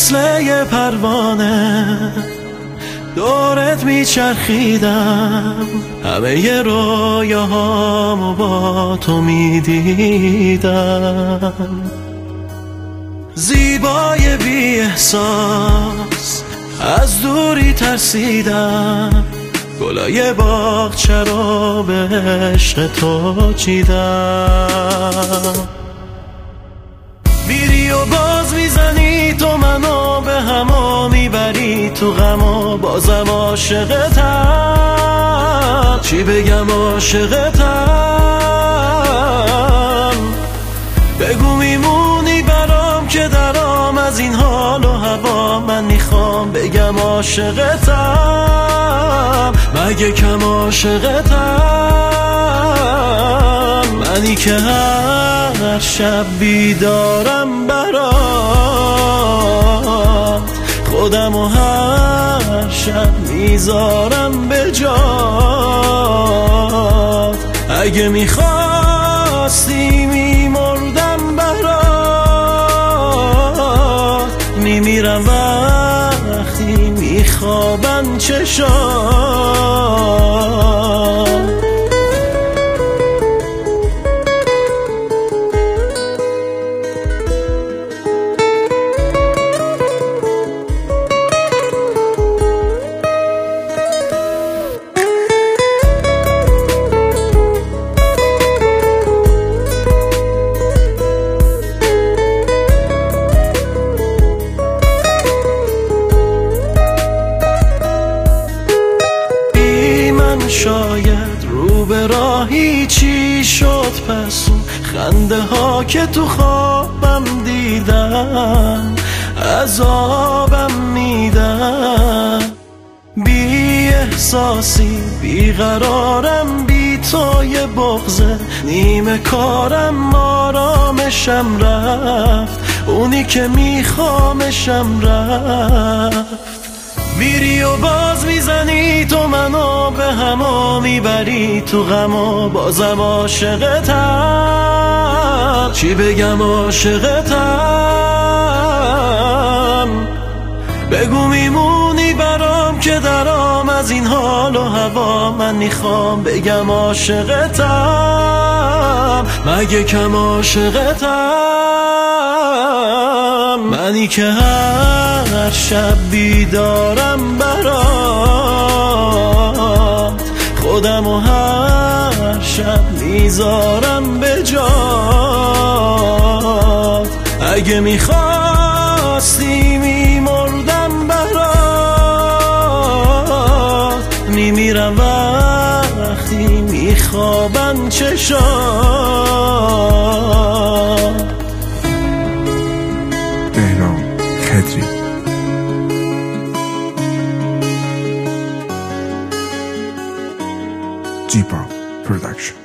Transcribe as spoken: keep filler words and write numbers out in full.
مثل یه پروانه دورت میچرخیدم، همه ی رویاهامو با تو میدیدم. زیبای بی احساس از دوری ترسیدم، گلای باغچه رو به عشق تو چیدم. میری و باز میزنی تو منو به هما میبری تو غم و بازم عاشقتم. چی بگم عاشقتم؟ بگو میمونی برام که درام از این حال و هوا. من میخوام بگم عاشقتم، مگه کم عاشقتم؟ منی که هر شب بیدارم برات، خودم و هر شب میذارم به جات. اگه میخواستی میمردم برات، میمیرم وقتی میخوابن چشات. شاید رو به راهی چی شد پس اون خنده ها که تو خوابم دیدم عذابم میدم. بی احساسی بیقرارم، بی تو یه بغضه نیمه کارم. آرامشم رفت، اونی که میخوامشم رفت. میری و باز میزنی تو منو به هما میبری تو غم و بازم عاشقتم. چی بگم عاشقتم؟ بگو میمونی برام که درام از این حال و هوا. من میخوام بگم عاشقتم، مگه کم عاشقتم؟ منی که هر شب بیدارم برات، خودم و هر شب میذارم به جات. اگه میخواستی میمردم برات، میمیرم وقتی میخوابن چشات. بهنام خدری جیپا پرودکشن.